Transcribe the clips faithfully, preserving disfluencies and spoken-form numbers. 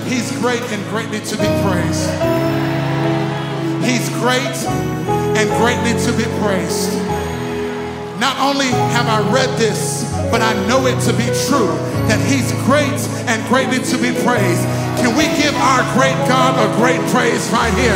He's great and greatly to be praised. He's great and greatly to be praised. Not only have I read this, but I know it to be true, that he's great and greatly to be praised. Can we give our great God a great praise right here?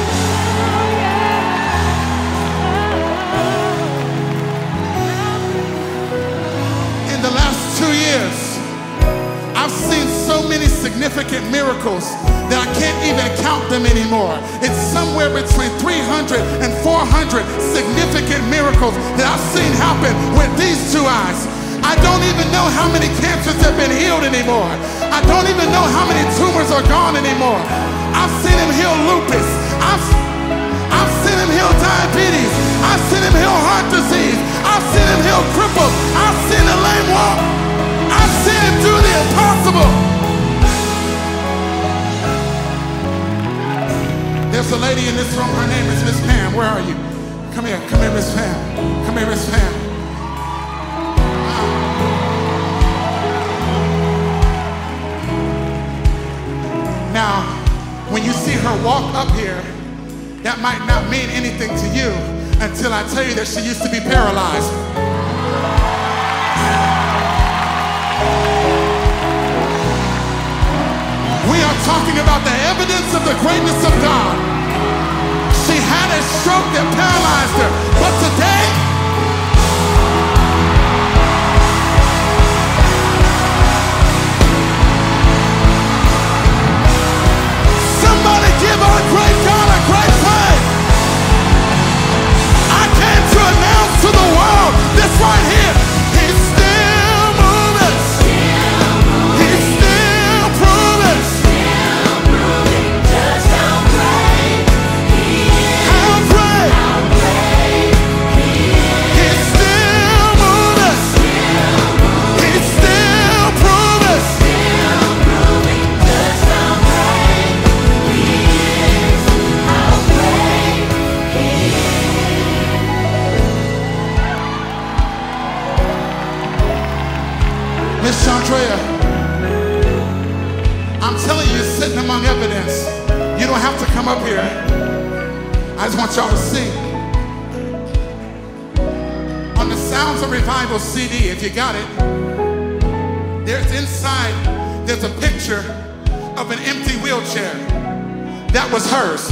In the last two years, I've seen so many significant miracles that I can't even count them anymore. It's somewhere between three hundred and four hundred significant miracles that I've seen happen with these two eyes. I don't even know how many cancers have been healed anymore. I don't even know how many tumors are gone anymore. I've seen him heal lupus. I've, I've seen him heal diabetes. I've seen him heal heart disease. I've seen him heal cripples. I've seen a lame walk. I've seen him do the impossible. There's a lady in this room. Her name is Miss Pam. Where are you? Come here. Come here, Miss Pam. Come here, Miss Pam. Now, when you see her walk up here, that might not mean anything to you until I tell you that she used to be paralyzed. We are talking about the evidence of the greatness of God. She had a stroke that paralyzed her, but today, somebody give our great God a great praise. I came to announce to the world this right here. He's still moving. He's still proving. Still proving just how great he is. How great. How great he is. He's still moving. Still moving. He's still proving. Still proving just how great he is. How great he is. Miss Chandrea, I'm telling you, you're sitting among evidence. You don't have to come up here. I just want y'all to see. On the Sounds of Revival C D, if you got it, there's inside, there's a picture of an empty wheelchair. That was hers.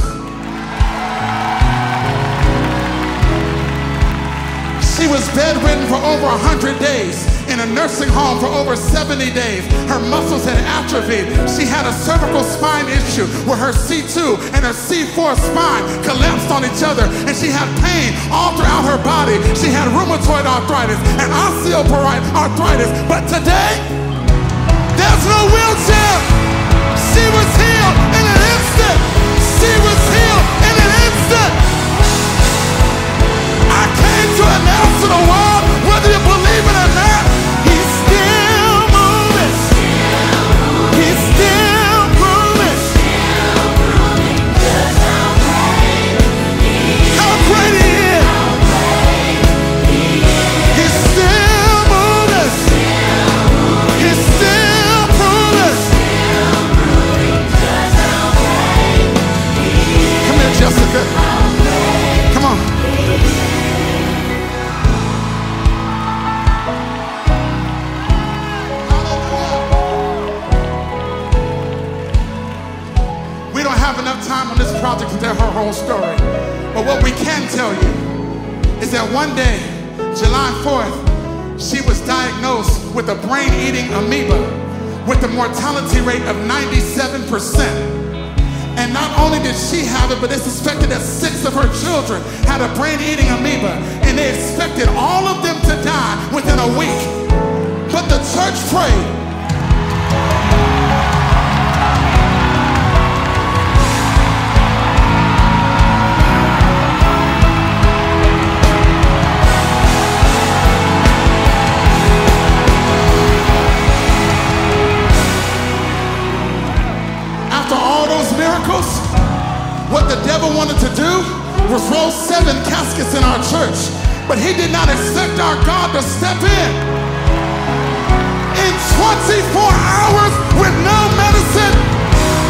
She was bedridden for over one hundred days, in a nursing home for over seventy days. Her muscles had atrophied. She had a cervical spine issue where her C two and her C four spine collapsed on each other, and she had pain all throughout her body. She had rheumatoid arthritis and osteoarthritis. But today, there's no wheelchair. She was healed in an instant. She was healed in an instant. I came to announce to the world, whether you believe it or not, he's still moving. He's still moving. Still proving just how great he is. How great he is. How great he is. He's still moving. Still moving. He's still proving. Still proving just how great he is. Come here, Jessica. How great Come on. he is. We don't have enough time on this project to tell her whole story. But what we can tell you is that one day, July fourth, she was diagnosed with a brain-eating amoeba with a mortality rate of ninety-seven percent. And not only did she have it, but they suspected that six of her children had a brain-eating amoeba, and they expected all of them to die within a week. But the church prayed. After all those miracles, what the devil wanted to do was roll seven caskets in our church. But he did not expect our God to step in. In twenty-four hours with no medicine,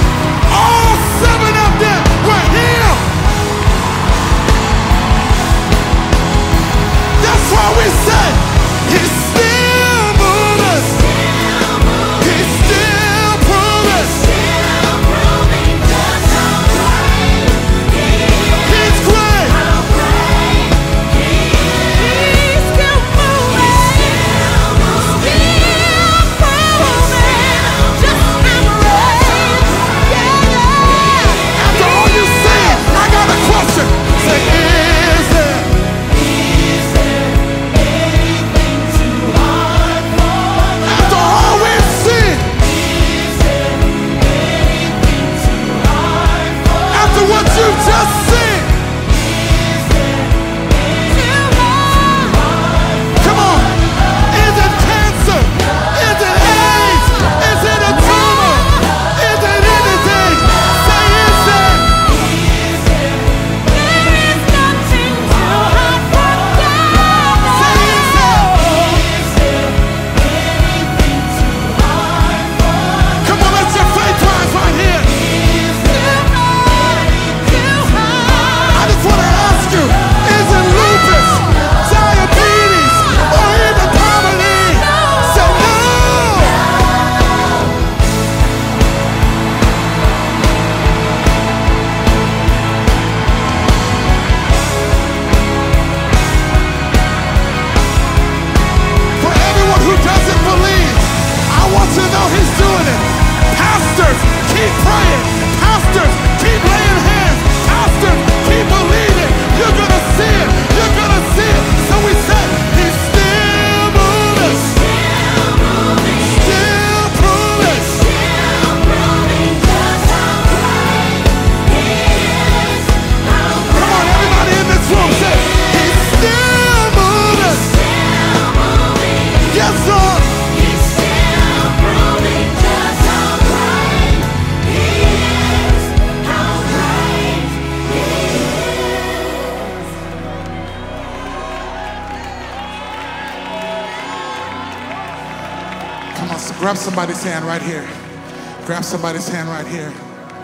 Grab somebody's hand right here. Grab somebody's hand right here.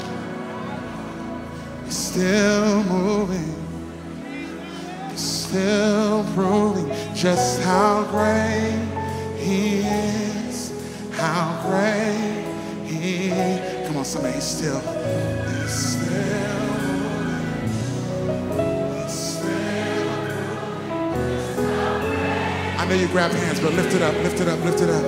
He's still moving. He's still proving just how great he is. How great he is. Come on, somebody, he's still. He's still moving. He's still moving. I know you grab hands, but lift it up, lift it up, lift it up.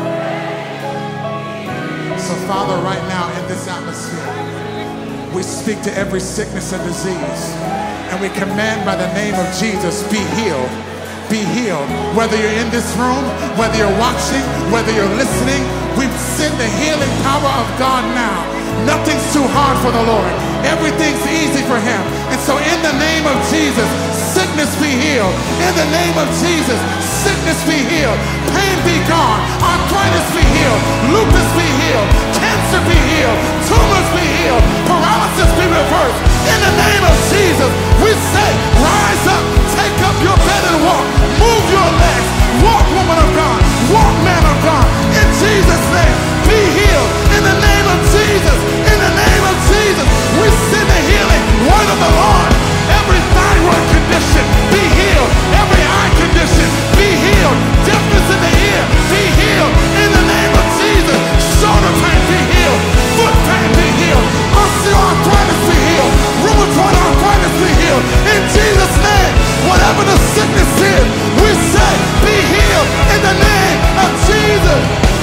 So, Father, right now in this atmosphere, we speak to every sickness and disease, and we command by the name of Jesus, be healed, be healed. Whether you're in this room, whether you're watching, whether you're listening, we send the healing power of God now. Nothing's too hard for the Lord. Everything's easy for him. And so in the name of Jesus, sickness be healed. In the name of Jesus, sickness be healed. Pain be gone. Arthritis be healed. Lupus be healed. Cancer be healed. Tumors be healed. Paralysis be reversed. In the name of Jesus, we say, rise up, take up your bed and walk. Move your legs. Walk, woman of God. Walk, man of God. In Jesus' name, be healed. In the name of Jesus. In the name of Jesus, we send the healing word of the Lord. Every thyroid condition, be healed. Every eye condition, be healed. Deafness in the ear, be healed. In the name of Jesus, shoulder pain be healed. Foot pain be healed. Osteoarthritis be healed. Rheumatoid arthritis be healed. In Jesus' name, whatever the sickness is, we say, be healed in the name of Jesus.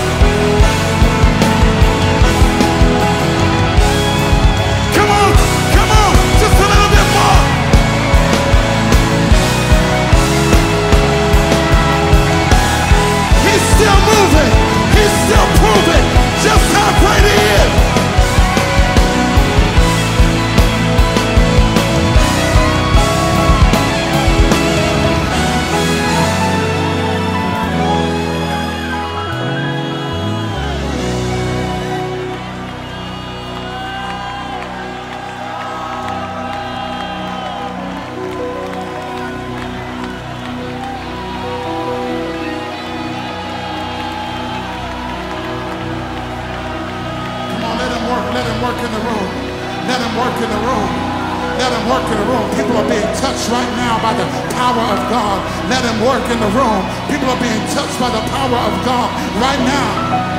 Come on, come on, just a little bit more. He's still moving. He's still proving just how great he is. Let him work in the room. Let him work in the room. Let him work in the room. People are being touched right now by the power of God. Let him work in the room. People are being touched by the power of God right now.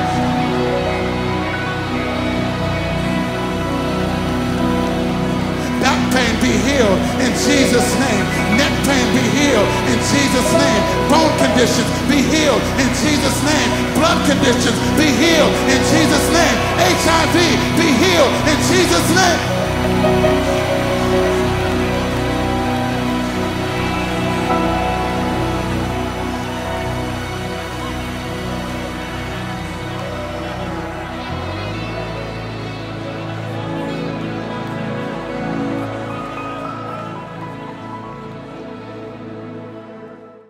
Back pain be healed in Jesus' name. Neck pain be healed in Jesus' name. Bone conditions be healed in Jesus' name. Blood conditions be healed in